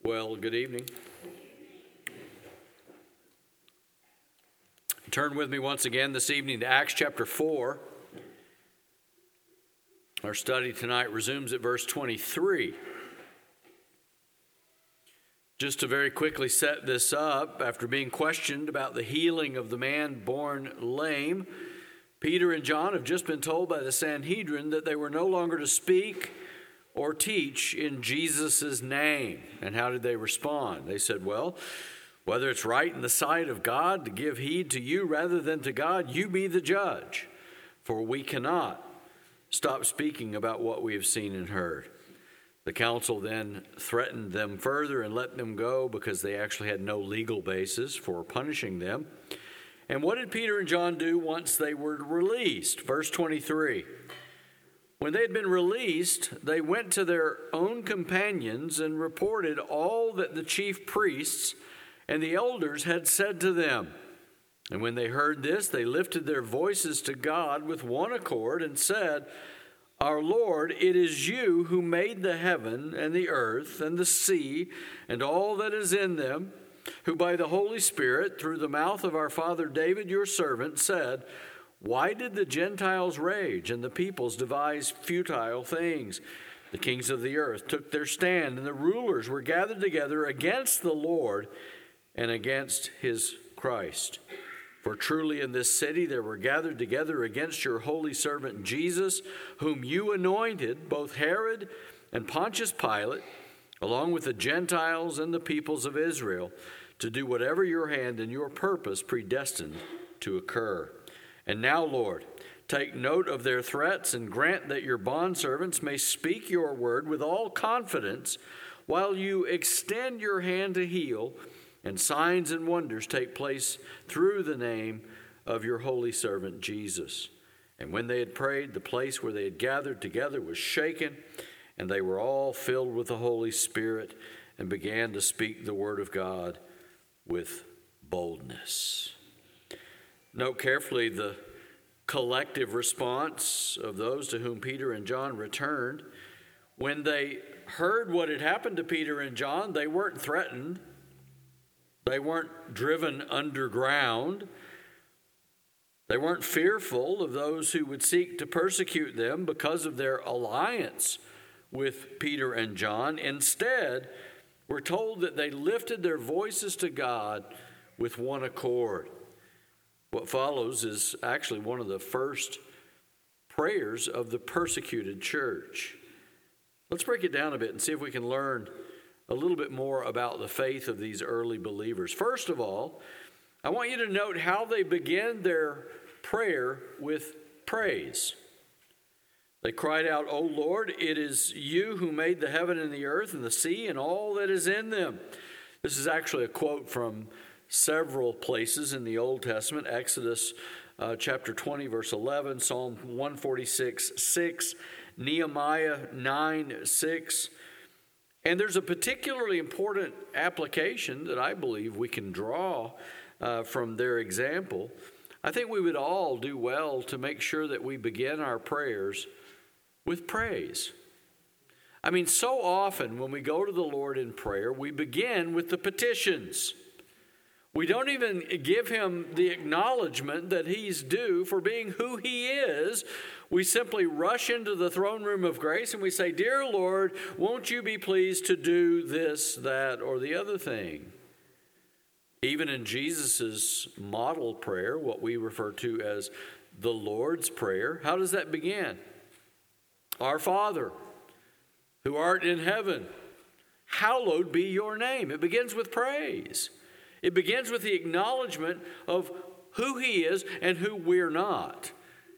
Well, good evening. Turn with me once again this evening to Acts chapter 4. Our study tonight resumes at verse 23. Just to very quickly set this up, after being questioned about the healing of the man born lame, Peter and John have just been told by the Sanhedrin that they were no longer to speak or teach in Jesus' name. And how did they respond? They said, well, whether it's right in the sight of God to give heed to you rather than to God, you be the judge, for we cannot stop speaking about what we have seen and heard. The council then threatened them further and let them go because they actually had no legal basis for punishing them. And what did Peter and John do once they were released? Verse 23. When they had been released, they went to their own companions and reported all that the chief priests and the elders had said to them. And when they heard this, they lifted their voices to God with one accord and said, Our Lord, it is you who made the heaven and the earth and the sea and all that is in them, who by the Holy Spirit, through the mouth of our father David your servant, said, Why did the Gentiles rage and the peoples devise futile things? The kings of the earth took their stand, and the rulers were gathered together against the Lord and against his Christ. For truly in this city there were gathered together against your holy servant Jesus, whom you anointed, both Herod and Pontius Pilate, along with the Gentiles and the peoples of Israel, to do whatever your hand and your purpose predestined to occur. And now, Lord, take note of their threats and grant that your bondservants may speak your word with all confidence while you extend your hand to heal, and signs and wonders take place through the name of your holy servant Jesus. And when they had prayed, the place where they had gathered together was shaken, and they were all filled with the Holy Spirit and began to speak the word of God with boldness. Note carefully the collective response of those to whom Peter and John returned. When they heard what had happened to Peter and John, they weren't threatened. They weren't driven underground. They weren't fearful of those who would seek to persecute them because of their alliance with Peter and John. Instead, we're told that they lifted their voices to God with one accord. What follows is actually one of the first prayers of the persecuted church. Let's break it down a bit and see if we can learn a little bit more about the faith of these early believers. First of all, I want you to note how they begin their prayer with praise. They cried out, O Lord, it is you who made the heaven and the earth and the sea and all that is in them. This is actually a quote from several places in the Old Testament. Exodus chapter 20, verse 11, Psalm 146, 6, Nehemiah 9, 6. And there's a particularly important application that I believe we can draw from their example. I think we would all do well to make sure that we begin our prayers with praise. I mean, so often when we go to the Lord in prayer, we begin with the petitions. We don't even give him the acknowledgement that he's due for being who he is. We simply rush into the throne room of grace and we say, Dear Lord, won't you be pleased to do this, that, or the other thing? Even in Jesus' model prayer, what we refer to as the Lord's Prayer, how does that begin? Our Father, who art in heaven, hallowed be your name. It begins with praise. It begins with the acknowledgement of who he is and who we're not.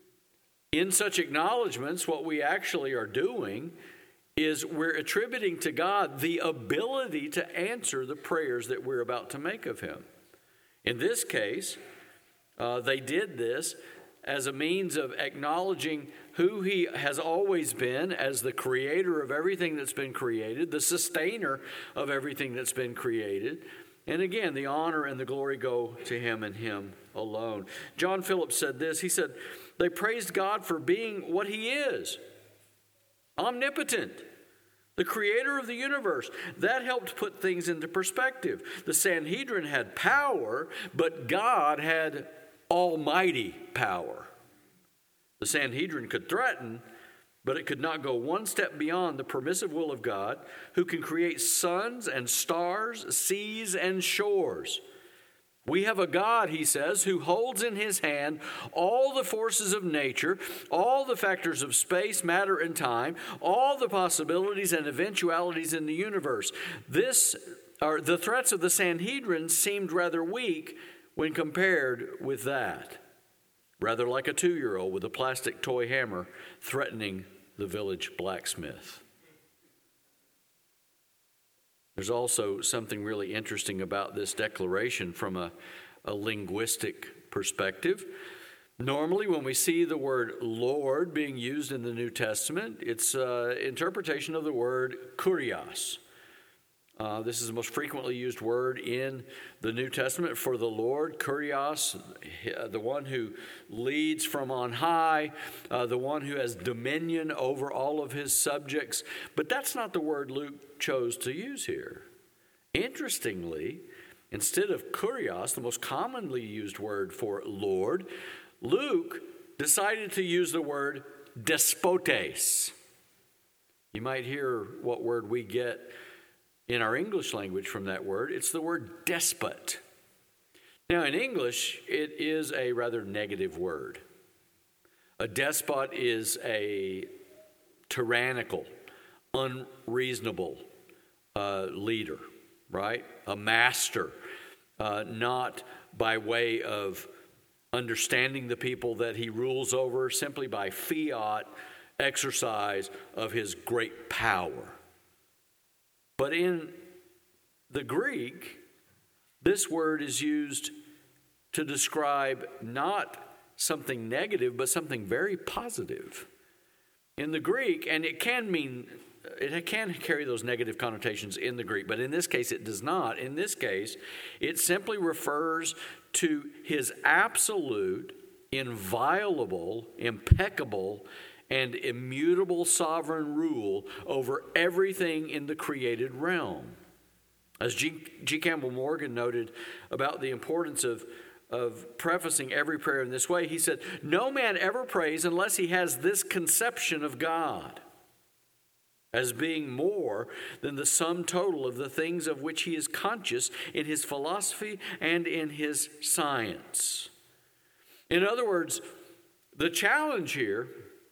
In such acknowledgments, what we actually are doing is we're attributing to God the ability to answer the prayers that we're about to make of him. In this case, they did this as a means of acknowledging who he has always been as the creator of everything that's been created, the sustainer of everything that's been created. And again, the honor and the glory go to him and him alone. John Phillips said this. He said, they praised God for being what he is, omnipotent, the creator of the universe. That helped put things into perspective. The Sanhedrin had power, but God had almighty power. The Sanhedrin could threaten, but it could not go one step beyond the permissive will of God, who can create suns and stars, seas and shores. We have a God, he says, who holds in his hand all the forces of nature, all the factors of space, matter, and time, all the possibilities and eventualities in the universe. The threats of the Sanhedrin seemed rather weak when compared with that. Rather like a 2-year-old with a plastic toy hammer threatening the village blacksmith. There's also something really interesting about this declaration from a linguistic perspective. Normally, when we see the word Lord being used in the New Testament, it's interpretation of the word kurios. This is the most frequently used word in the New Testament for the Lord, kurios, the one who leads from on high, the one who has dominion over all of his subjects. But that's not the word Luke chose to use here. Interestingly, instead of kurios, the most commonly used word for Lord, Luke decided to use the word despotes. You might hear what word we get in our English language from that word. It's the word despot. Now, in English, it is a rather negative word. A despot is a tyrannical, unreasonable leader, right? A master, not by way of understanding the people that he rules over, simply by fiat exercise of his great power. But in the Greek, this word is used to describe not something negative, but something very positive. In the Greek, and it can carry those negative connotations in the Greek, but in this case it does not. In this case, it simply refers to his absolute, inviolable, impeccable, and immutable sovereign rule over everything in the created realm. As G. Campbell Morgan noted about the importance of prefacing every prayer in this way, he said, "No man ever prays unless he has this conception of God as being more than the sum total of the things of which he is conscious in his philosophy and in his science." In other words, the challenge here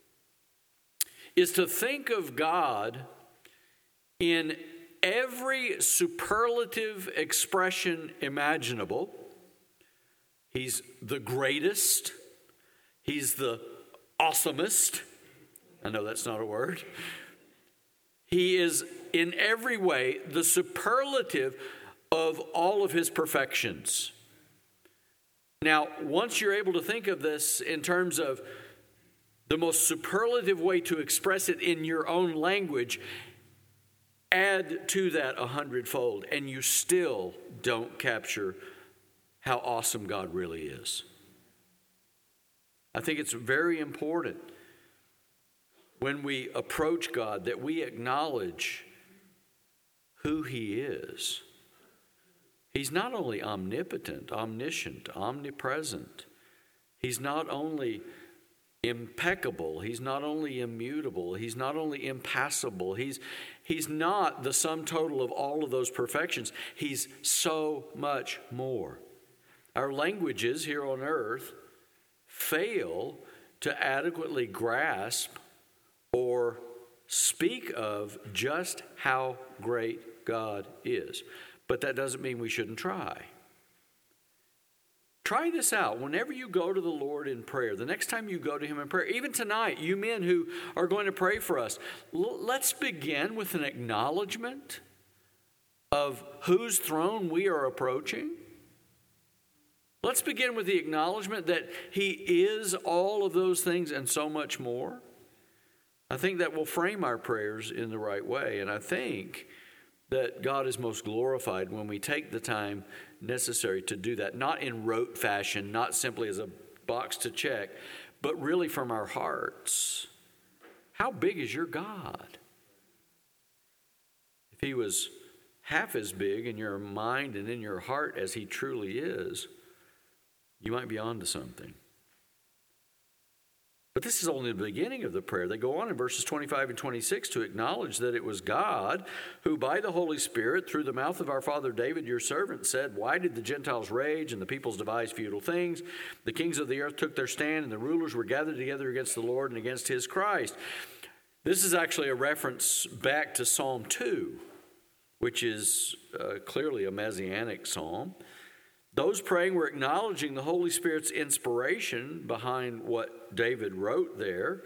is to think of God in every superlative expression imaginable. He's the greatest. He's the awesomest. I know that's not a word. He is in every way the superlative of all of his perfections. Now, once you're able to think of this in terms of the most superlative way to express it in your own language, add to that 100-fold, and you still don't capture how awesome God really is. I think it's very important when we approach God that we acknowledge who he is. He's not only omnipotent, omniscient, omnipresent. He's not only impeccable. He's not only immutable. He's not only impassible. He's not the sum total of all of those perfections. He's so much more. Our languages here on earth fail to adequately grasp or speak of just how great God is. But that doesn't mean we shouldn't try. Try this out. Whenever you go to the Lord in prayer, the next time you go to him in prayer, even tonight, you men who are going to pray for us, let's begin with an acknowledgement of whose throne we are approaching. Let's begin with the acknowledgement that he is all of those things and so much more. I think that will frame our prayers in the right way, and I think that God is most glorified when we take the time necessary to do that, not in rote fashion, not simply as a box to check, but really from our hearts. How big is your God? if he was half as big in your mind and in your heart as he truly is, you might be on to something. But this is only the beginning of the prayer. They go on in verses 25 and 26 to acknowledge that it was God who, by the Holy Spirit, through the mouth of our father David, your servant, said, "Why did the Gentiles rage and the peoples devise futile things? The kings of the earth took their stand, and the rulers were gathered together against the Lord and against his Christ." This is actually a reference back to Psalm 2, which is clearly a messianic psalm. Those praying were acknowledging the Holy Spirit's inspiration behind what David wrote there.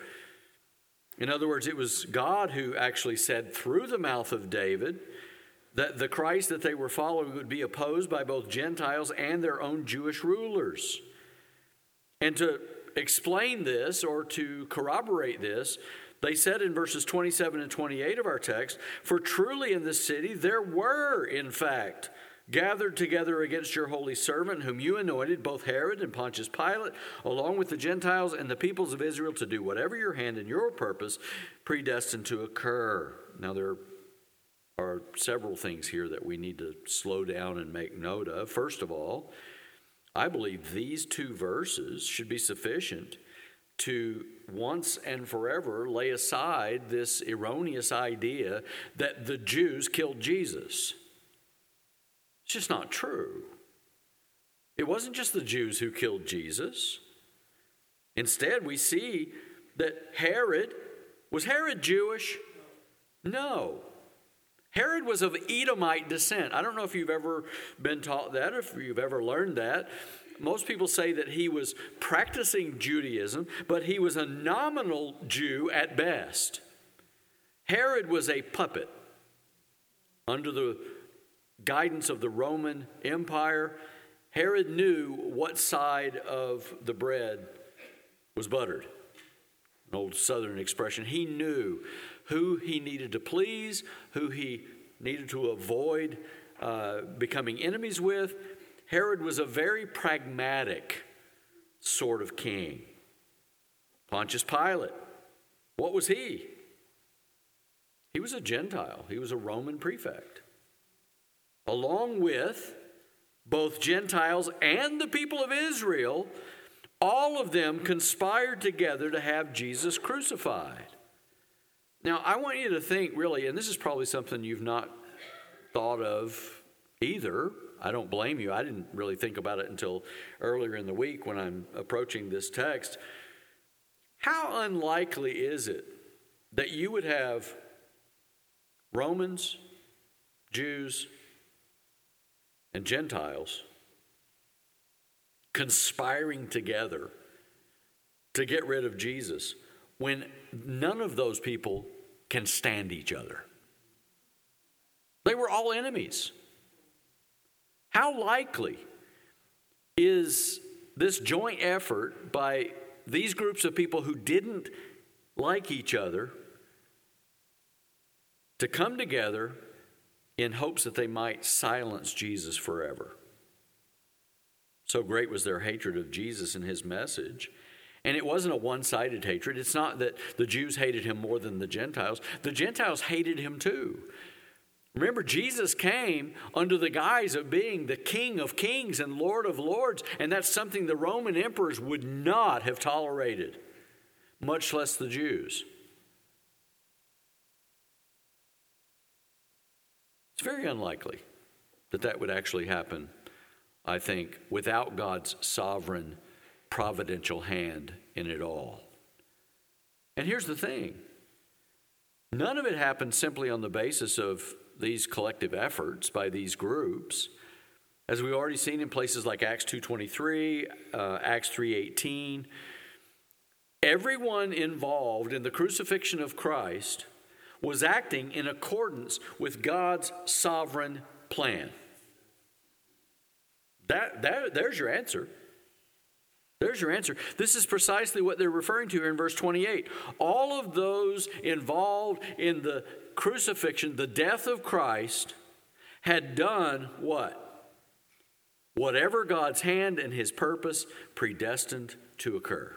In other words, it was God who actually said through the mouth of David that the Christ that they were following would be opposed by both Gentiles and their own Jewish rulers. And to explain this or to corroborate this, they said in verses 27 and 28 of our text, "For truly in this city there were, in fact, gathered together against your holy servant, whom you anointed, both Herod and Pontius Pilate, along with the Gentiles and the peoples of Israel, to do whatever your hand and your purpose predestined to occur." Now, there are several things here that we need to slow down and make note of. First of all, I believe these two verses should be sufficient to once and forever lay aside this erroneous idea that the Jews killed Jesus. It's just not true. It wasn't just the Jews who killed Jesus. Instead, we see that was Herod Jewish? No. Herod was of Edomite descent. I don't know if you've ever been taught that or if you've ever learned that. Most people say that he was practicing Judaism, but he was a nominal Jew at best. Herod was a puppet under the guidance of the Roman Empire. Herod knew what side of the bread was buttered. An old Southern expression. He knew who he needed to please, who he needed to avoid becoming enemies with. Herod was a very pragmatic sort of king. Pontius Pilate, what was he? He was a Gentile. He was a Roman prefect. Along with both Gentiles and the people of Israel, all of them conspired together to have Jesus crucified. Now, I want you to think really, and this is probably something you've not thought of either. I don't blame you. I didn't really think about it until earlier in the week when I'm approaching this text. How unlikely is it that you would have Romans, Jews, and Gentiles conspiring together to get rid of Jesus when none of those people can stand each other? They were all enemies. How likely is this joint effort by these groups of people who didn't like each other to come together in hopes that they might silence Jesus forever? So great was their hatred of Jesus and his message. And it wasn't a one-sided hatred. It's not that the Jews hated him more than the Gentiles. The Gentiles hated him too. Remember, Jesus came under the guise of being the King of Kings and Lord of Lords, and that's something the Roman emperors would not have tolerated, much less the Jews. It's very unlikely that that would actually happen, I think, without God's sovereign, providential hand in it all. And here's the thing. None of it happened simply on the basis of these collective efforts by these groups. As we've already seen in places like Acts 2:23, Acts 3:18, everyone involved in the crucifixion of Christ was acting in accordance with God's sovereign plan. There's your answer. There's your answer. This is precisely what they're referring to here in verse 28. All of those involved in the crucifixion, the death of Christ, had done what? Whatever God's hand and his purpose predestined to occur.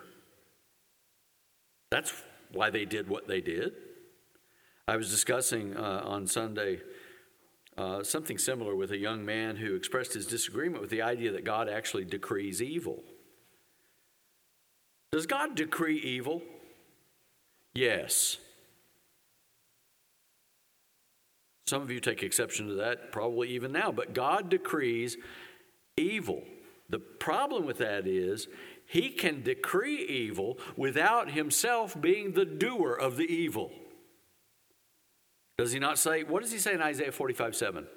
That's why they did what they did. I was discussing on Sunday something similar with a young man who expressed his disagreement with the idea that God actually decrees evil. Does God decree evil? Yes. Some of you take exception to that, probably even now, but God decrees evil. The problem with that is he can decree evil without himself being the doer of the evil. Does he not say, what does he say in Isaiah 45:7?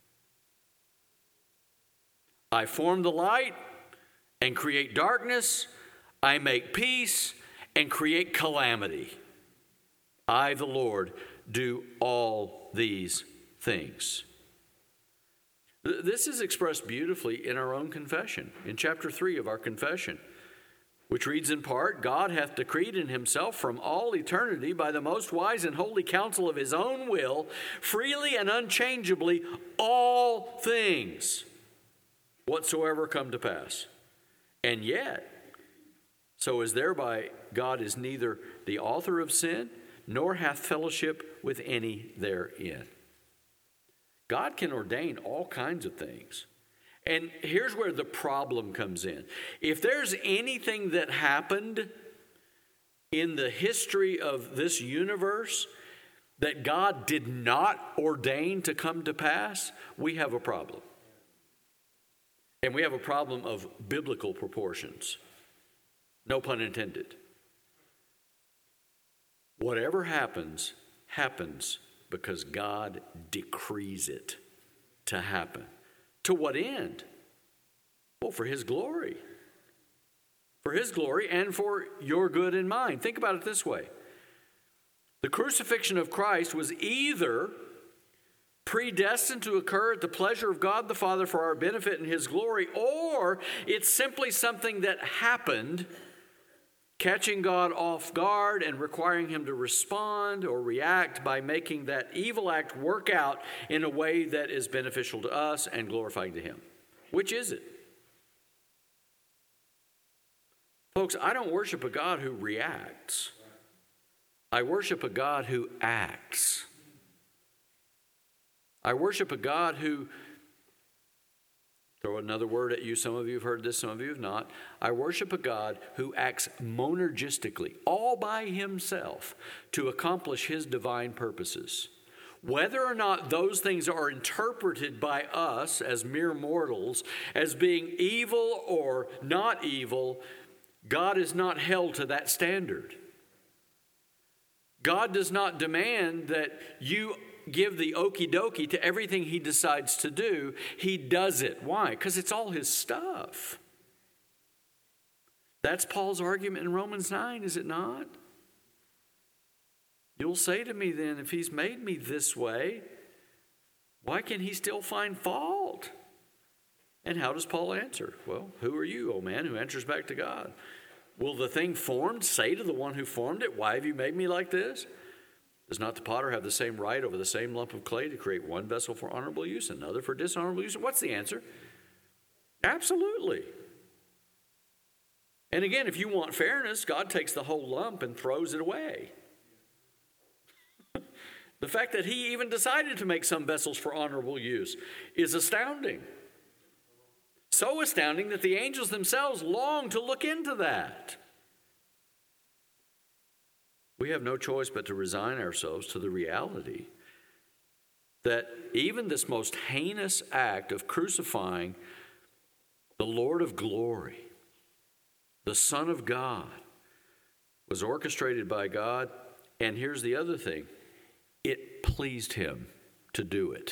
I form the light and create darkness. I make peace and create calamity. I, the Lord, do all these things. This is expressed beautifully in our own confession, in chapter 3 of our confession, which reads in part, God hath decreed in himself from all eternity by the most wise and holy counsel of his own will, freely and unchangeably, all things whatsoever come to pass. And yet, so as thereby God is neither the author of sin, nor hath fellowship with any therein. God can ordain all kinds of things. And here's where the problem comes in. If there's anything that happened in the history of this universe that God did not ordain to come to pass, we have a problem. And we have a problem of biblical proportions. No pun intended. Whatever happens, happens because God decrees it to happen. To what end? Well, for his glory. For his glory and for your good and mine. Think about it this way. The crucifixion of Christ was either predestined to occur at the pleasure of God the Father for our benefit and his glory, or it's simply something that happened, catching God off guard and requiring him to respond or react by making that evil act work out in a way that is beneficial to us and glorifying to him. Which is it? Folks, I don't worship a God who reacts. I worship a God who acts. I worship a God who, throw another word at you, some of you have heard this, some of you have not. I worship a God who acts monergistically, all by himself, to accomplish his divine purposes. Whether or not those things are interpreted by us as mere mortals as being evil or not evil, God is not held to that standard. God does not demand that you give the okie dokie to everything he decides to do. He does it. Why? Because it's all his stuff. That's Paul's argument in Romans 9, is it not? You'll say to me then, if he's made me this way, why can he still find fault? And how does Paul answer? Well, who are you, O man, who answers back to God? Will the thing formed say to the one who formed it, why have you made me like this? Does not the potter have the same right over the same lump of clay to create one vessel for honorable use and another for dishonorable use? What's the answer? Absolutely. And again, if you want fairness, God takes the whole lump and throws it away. The fact that he even decided to make some vessels for honorable use is astounding. So astounding that the angels themselves long to look into that. We have no choice but to resign ourselves to the reality that even this most heinous act of crucifying the Lord of glory, the Son of God, was orchestrated by God. And here's the other thing. It pleased him to do it.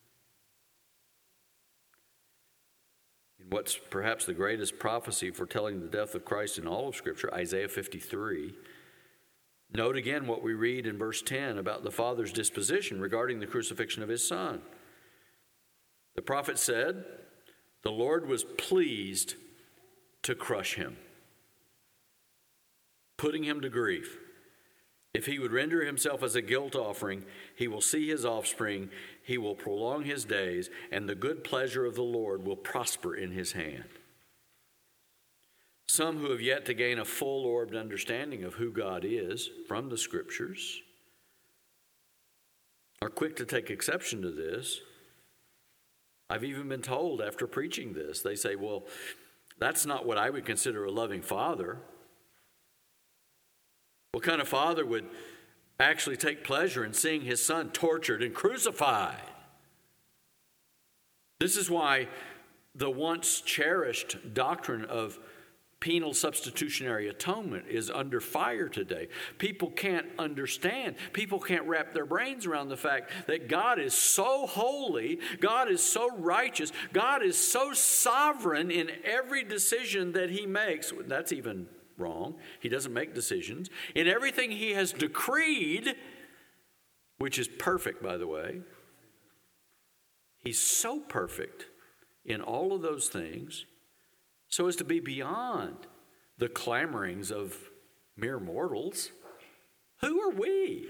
In what's perhaps the greatest prophecy foretelling the death of Christ in all of Scripture, Isaiah 53, note again what we read in verse 10 about the Father's disposition regarding the crucifixion of his Son. The prophet said, the Lord was pleased to crush him, putting him to grief. If he would render himself as a guilt offering, he will see his offspring, he will prolong his days, and the good pleasure of the Lord will prosper in his hand. Some who have yet to gain a full-orbed understanding of who God is from the Scriptures are quick to take exception to this I've even been told after preaching this, they say, well, that's not what I would consider a loving father. What kind of father would actually take pleasure in seeing his son tortured and crucified? This is why the once cherished doctrine of penal substitutionary atonement is under fire today. People can't understand. People can't wrap their brains around the fact that God is so holy, God is so righteous, God is so sovereign in every decision that he makes. That's even wrong. He doesn't make decisions. In everything he has decreed, which is perfect, by the way, he's so perfect in all of those things, so as to be beyond the clamorings of mere mortals. Who are we?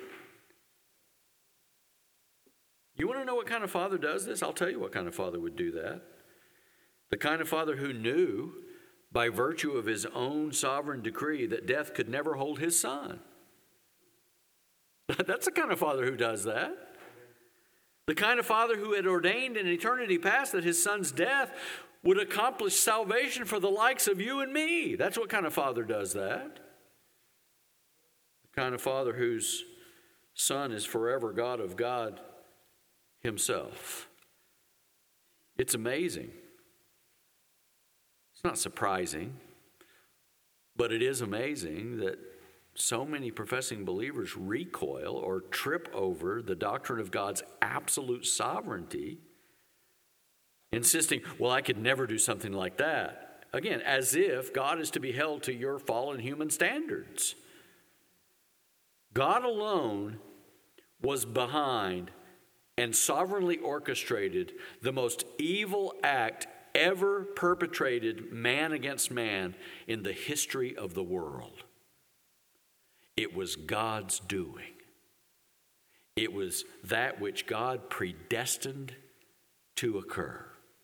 You want to know what kind of father does this? I'll tell you what kind of father would do that. The kind of father who knew, by virtue of his own sovereign decree, that death could never hold his son. That's the kind of father who does that. The kind of father who had ordained in eternity past that his son's death would accomplish salvation for the likes of you and me. That's what kind of father does that. The kind of father whose son is forever God of God himself. It's amazing. It's not surprising, but it is amazing that so many professing believers recoil or trip over the doctrine of God's absolute sovereignty, insisting, well, I could never do something like that. Again, as if God is to be held to your fallen human standards. God alone was behind and sovereignly orchestrated the most evil act ever perpetrated man against man in the history of the world. It was God's doing. It was that which God predestined to occur.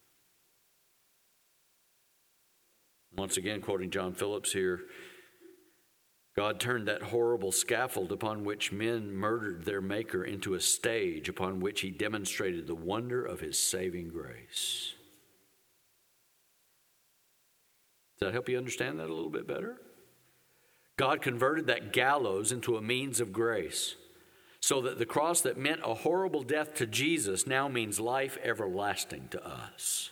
Once again, quoting John Phillips here, God turned that horrible scaffold upon which men murdered their Maker into a stage upon which he demonstrated the wonder of his saving grace. Does that help you understand that a little bit better? God converted that gallows into a means of grace, so that the cross that meant a horrible death to Jesus now means life everlasting to us.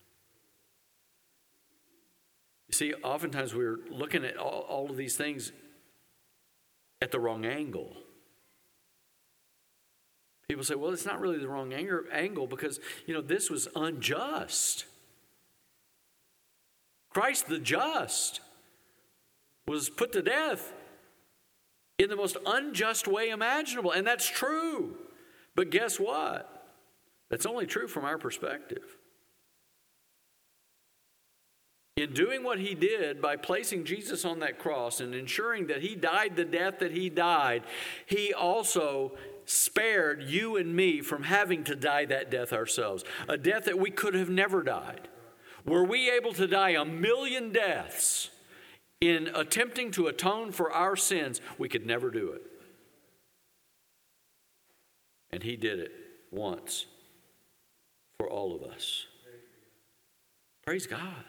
You see, oftentimes we're looking at all of these things at the wrong angle. People say, well, it's not really the wrong angle because, this was unjust. Christ the just was put to death in the most unjust way imaginable. And that's true. But guess what? That's only true from our perspective. In doing what he did by placing Jesus on that cross and ensuring that he died the death that he died, he also spared you and me from having to die that death ourselves, a death that we could have never died. Were we able to die 1,000,000 deaths in attempting to atone for our sins, we could never do it. And he did it once for all of us. Praise God.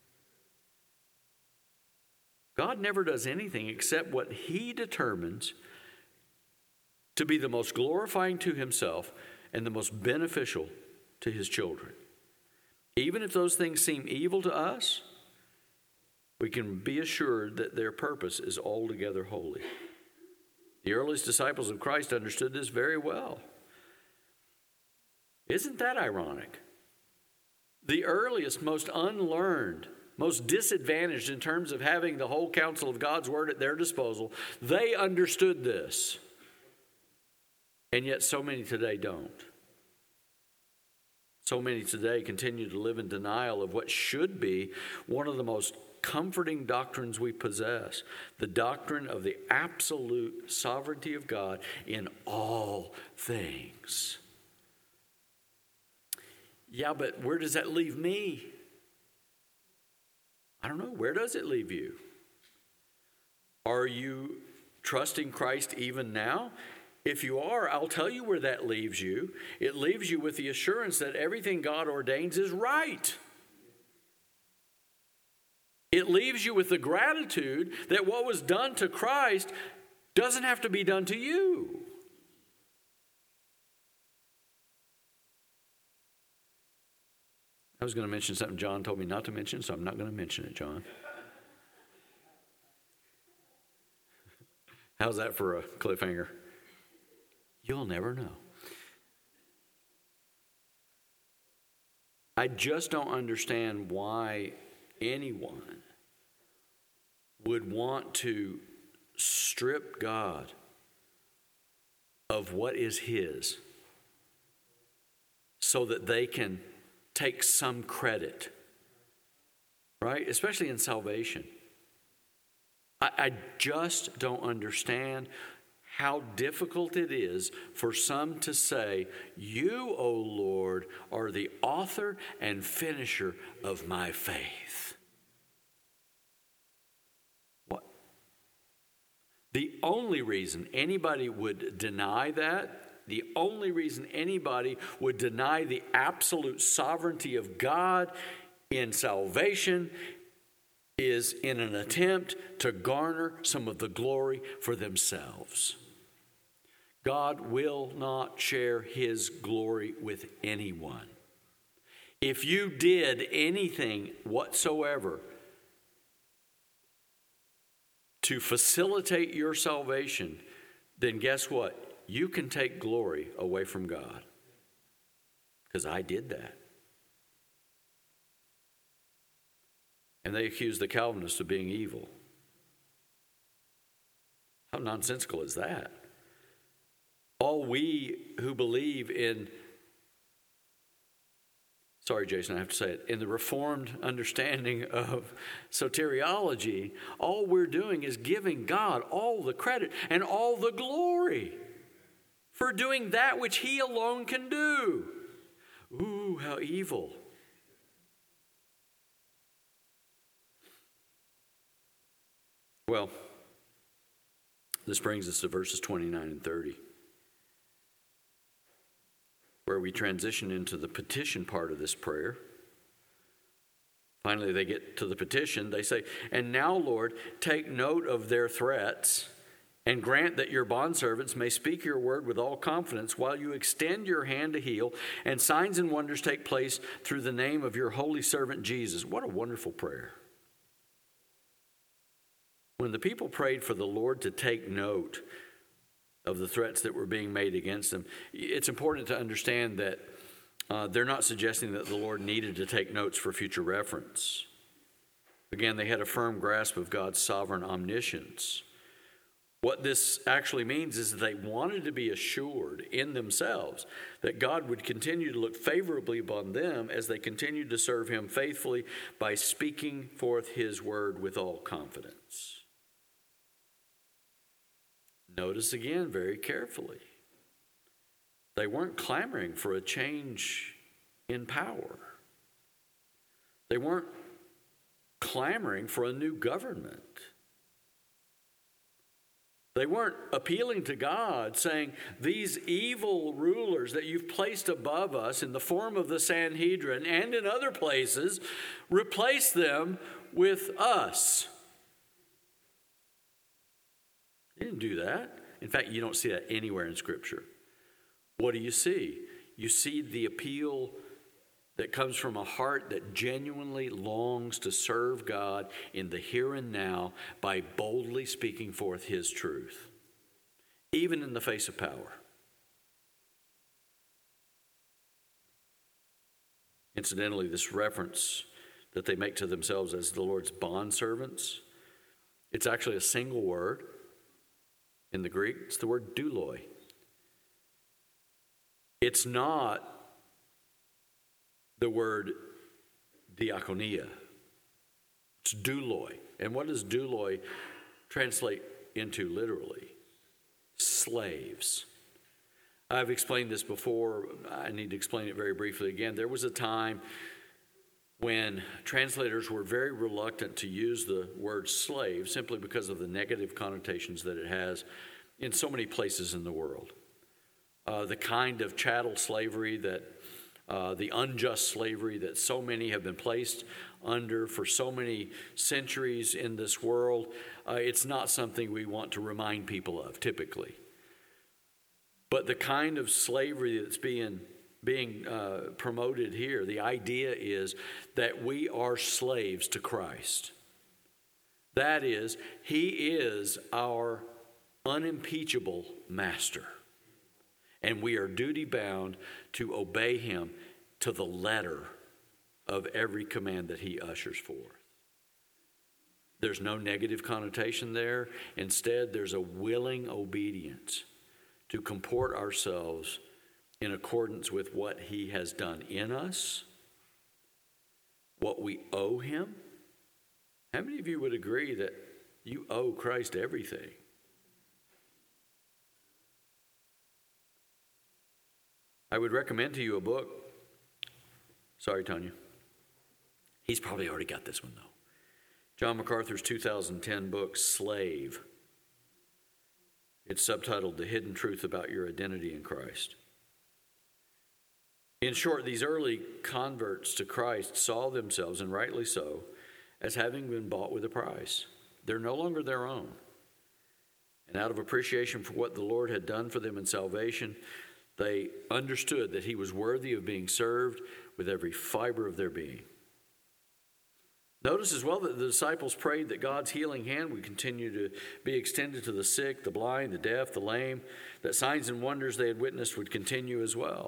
God never does anything except what he determines to be the most glorifying to himself and the most beneficial to his children. Even if those things seem evil to us, we can be assured that their purpose is altogether holy. The earliest disciples of Christ understood this very well. Isn't that ironic? The earliest, most unlearned, most disadvantaged in terms of having the whole counsel of God's word at their disposal, they understood this. And yet so many today don't. So many today continue to live in denial of what should be one of the most comforting doctrines we possess, the doctrine of the absolute sovereignty of God in all things. Yeah, but where does that leave me? I don't know. Where does it leave you? Are you trusting Christ even now? If you are, I'll tell you where that leaves you. It leaves you with the assurance that everything God ordains is right. It leaves you with the gratitude that what was done to Christ doesn't have to be done to you. I was going to mention something John told me not to mention, so I'm not going to mention it, John. How's that for a cliffhanger? You'll never know. I just don't understand why anyone would want to strip God of what is his so that they can take some credit, right? Especially in salvation. I just don't understand how difficult it is for some to say, you, O Lord, are the author and finisher of my faith. What? The only reason anybody would deny that, the only reason anybody would deny the absolute sovereignty of God in salvation is in an attempt to garner some of the glory for themselves. God will not share his glory with anyone. If you did anything whatsoever to facilitate your salvation, then guess what? You can take glory away from God. Because I did that. And they accuse the Calvinists of being evil. How nonsensical is that? All we who believe in, sorry Jason, I have to say it, in the Reformed understanding of soteriology, all we're doing is giving God all the credit and all the glory for doing that which he alone can do. Ooh, how evil. Well, this brings us to verses 29 and 30, where we transition into the petition part of this prayer. Finally, they get to the petition. They say, and now, Lord, take note of their threats and grant that your bondservants may speak your word with all confidence while you extend your hand to heal and signs and wonders take place through the name of your holy servant Jesus. What a wonderful prayer. When the people prayed for the Lord to take note of the threats that were being made against them, it's important to understand that they're not suggesting that the Lord needed to take notes for future reference. Again, they had a firm grasp of God's sovereign omniscience. What this actually means is that they wanted to be assured in themselves that God would continue to look favorably upon them as they continued to serve him faithfully by speaking forth his word with all confidence. Notice again very carefully. They weren't clamoring for a change in power. They weren't clamoring for a new government. They weren't appealing to God saying, these evil rulers that you've placed above us in the form of the Sanhedrin and in other places, replace them with us. They didn't do that. In fact, you don't see that anywhere in Scripture. What do you see? You see the appeal that comes from a heart that genuinely longs to serve God in the here and now by boldly speaking forth his truth, even in the face of power. Incidentally, this reference that they make to themselves as the Lord's bondservants, it's actually a single word. In the Greek, it's the word douloi. It's not the word diakonia. It's douloi. And what does douloi translate into literally? Slaves. I've explained this before. I need to explain it very briefly again. There was a time when translators were very reluctant to use the word slave simply because of the negative connotations that it has in so many places in the world. The kind of chattel slavery that, the unjust slavery that so many have been placed under for so many centuries in this world, it's not something we want to remind people of typically. But the kind of slavery that's being promoted here, the idea is that we are slaves to Christ. That is, he is our unimpeachable master. And we are duty-bound to obey him to the letter of every command that he ushers forth. There's no negative connotation there. Instead, there's a willing obedience to comport ourselves in accordance with what he has done in us, what we owe him. How many of you would agree that you owe Christ everything? I would recommend to you a book. Sorry, Tanya. He's probably already got this one, though. John MacArthur's 2010 book, Slave. It's subtitled The Hidden Truth About Your Identity in Christ. In short, these early converts to Christ saw themselves, and rightly so, as having been bought with a price. They're no longer their own. And out of appreciation for what the Lord had done for them in salvation, they understood that he was worthy of being served with every fiber of their being. Notice as well that the disciples prayed that God's healing hand would continue to be extended to the sick, the blind, the deaf, the lame, that signs and wonders they had witnessed would continue as well.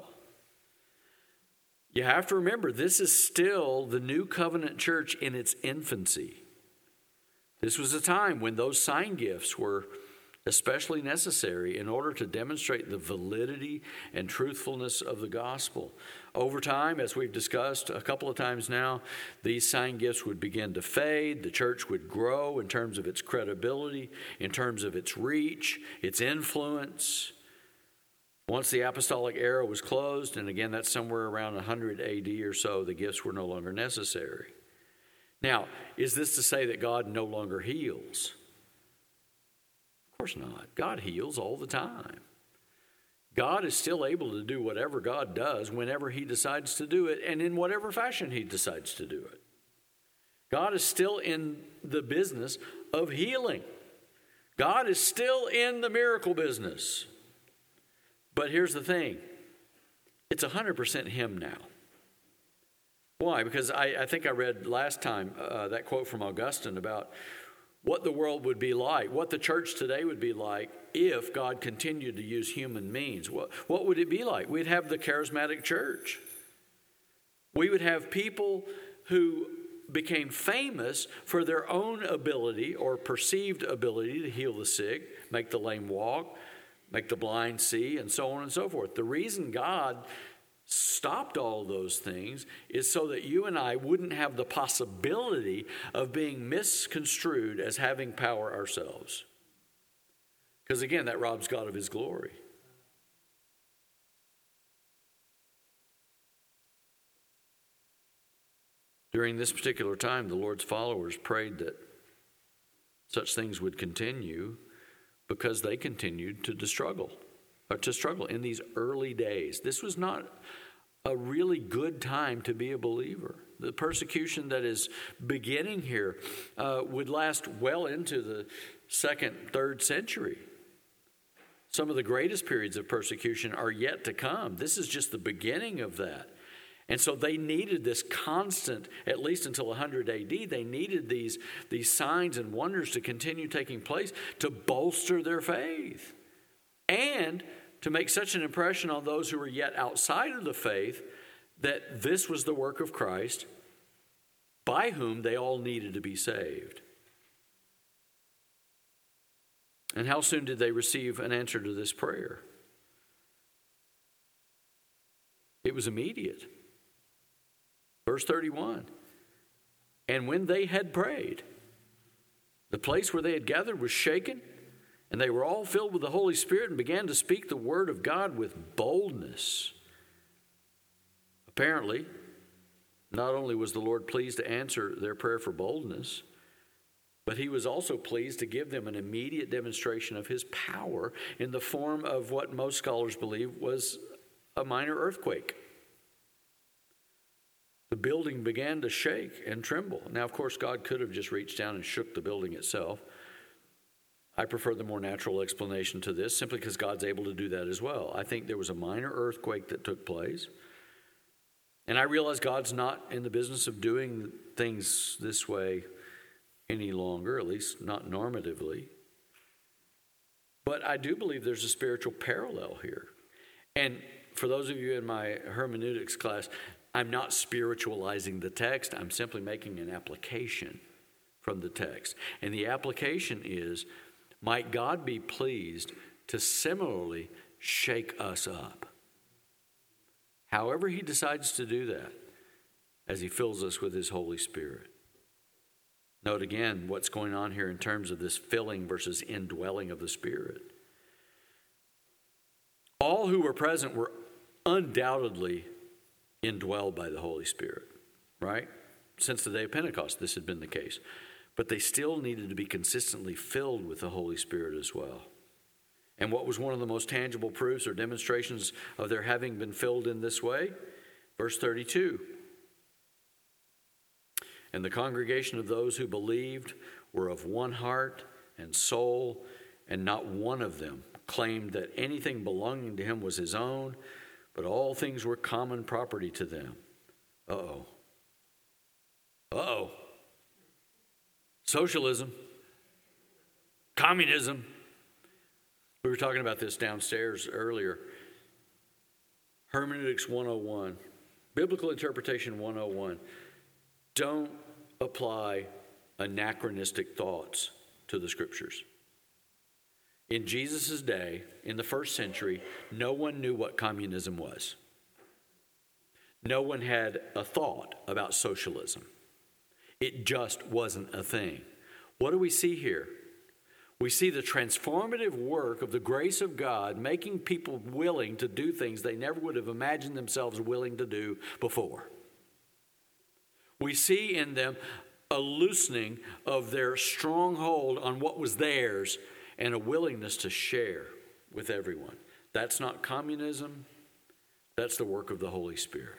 You have to remember, this is still the New Covenant church in its infancy. This was a time when those sign gifts were especially necessary in order to demonstrate the validity and truthfulness of the gospel. Over time, as we've discussed a couple of times now, these sign gifts would begin to fade. The church would grow in terms of its credibility, in terms of its reach, its influence. Once the apostolic era was closed, and again, that's somewhere around 100 AD or so, the gifts were no longer necessary. Now, is this to say that God no longer heals? Of course not. God heals all the time. God is still able to do whatever God does whenever he decides to do it and in whatever fashion he decides to do it. God is still in the business of healing. God is still in the miracle business. But here's the thing. It's 100% him now. Why? Because I think I read last time that quote from Augustine about what the world would be like, what the church today would be like if God continued to use human means. What would it be like? We'd have the charismatic church. We would have people who became famous for their own ability or perceived ability to heal the sick, make the lame walk, make the blind see, and so on and so forth. The reason God stopped all those things is so that you and I wouldn't have the possibility of being misconstrued as having power ourselves. Because again, that robs God of his glory. During this particular time, the Lord's followers prayed that such things would continue because they continued to struggle in these early days. This was not a really good time to be a believer. The persecution that is beginning here would last well into the 2nd, 3rd century. Some of the greatest periods of persecution are yet to come. This is just the beginning of that. And so they needed this constant, at least until 100 AD, they needed these signs and wonders to continue taking place to bolster their faith and to make such an impression on those who were yet outside of the faith that this was the work of Christ by whom they all needed to be saved. And how soon did they receive an answer to this prayer? It was immediate. Verse 31, and when they had prayed, the place where they had gathered was shaken, and they were all filled with the Holy Spirit and began to speak the word of God with boldness. Apparently, not only was the Lord pleased to answer their prayer for boldness, But he was also pleased to give them an immediate demonstration of his power in the form of what most scholars believe was a minor earthquake. The building began to shake and tremble. Now, of course, God could have just reached down and shook the building itself. I prefer the more natural explanation to this, simply because God's able to do that as well. I think there was a minor earthquake that took place. And I realize God's not in the business of doing things this way any longer, at least not normatively. But I do believe there's a spiritual parallel here. And for those of you in my hermeneutics class, I'm not spiritualizing the text. I'm simply making an application from the text. And the application is, might God be pleased to similarly shake us up? However he decides to do that, as he fills us with his Holy Spirit. Note again what's going on here in terms of this filling versus indwelling of the Spirit. All who were present were undoubtedly indwelled by the Holy Spirit, right? Since the day of Pentecost, this had been the case. But they still needed to be consistently filled with the Holy Spirit as well. And what was one of the most tangible proofs or demonstrations of their having been filled in this way? Verse 32. And the congregation of those who believed were of one heart and soul, and not one of them claimed that anything belonging to him was his own, but all things were common property to them. Uh-oh. Uh-oh. Socialism. Communism. We were talking about this downstairs earlier. Hermeneutics 101. Biblical Interpretation 101. Don't apply anachronistic thoughts to the Scriptures. In Jesus' day, in the first century, no one knew what communism was. No one had a thought about socialism. It just wasn't a thing. What do we see here? We see the transformative work of the grace of God making people willing to do things they never would have imagined themselves willing to do before. We see in them a loosening of their stronghold on what was theirs and a willingness to share with everyone. That's not communism. That's the work of the Holy Spirit.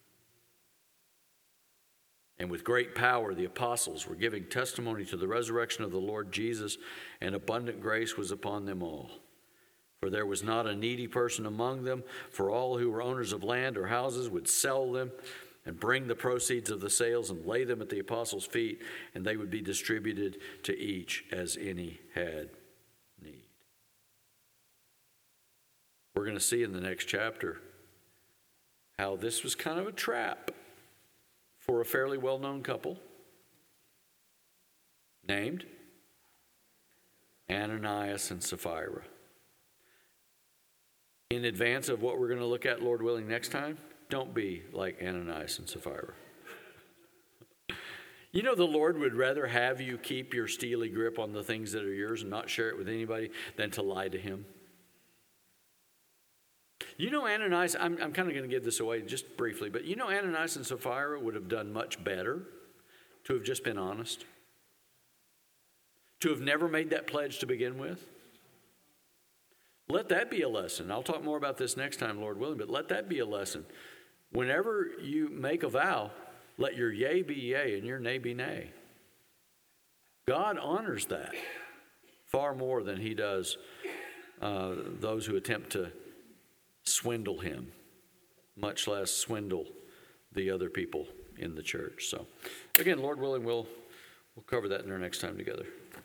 And with great power, the apostles were giving testimony to the resurrection of the Lord Jesus, and abundant grace was upon them all. For there was not a needy person among them, for all who were owners of land or houses would sell them and bring the proceeds of the sales and lay them at the apostles' feet, and they would be distributed to each as any had need. We're going to see in the next chapter how this was kind of a trap for a fairly well-known couple named Ananias and Sapphira. In advance of what we're going to look at, Lord willing, next time, don't be like Ananias and Sapphira. You know, the Lord would rather have you keep your steely grip on the things that are yours and not share it with anybody than to lie to him. You know, Ananias, I'm kind of going to give this away just briefly, but you know Ananias and Sapphira would have done much better to have just been honest, to have never made that pledge to begin with. Let that be a lesson. I'll talk more about this next time, Lord willing, but let that be a lesson. Whenever you make a vow, let your yea be yea and your nay be nay. God honors that far more than he does those who attempt to swindle him, much less swindle the other people in the church. So, again, Lord willing, we'll cover that in our next time together.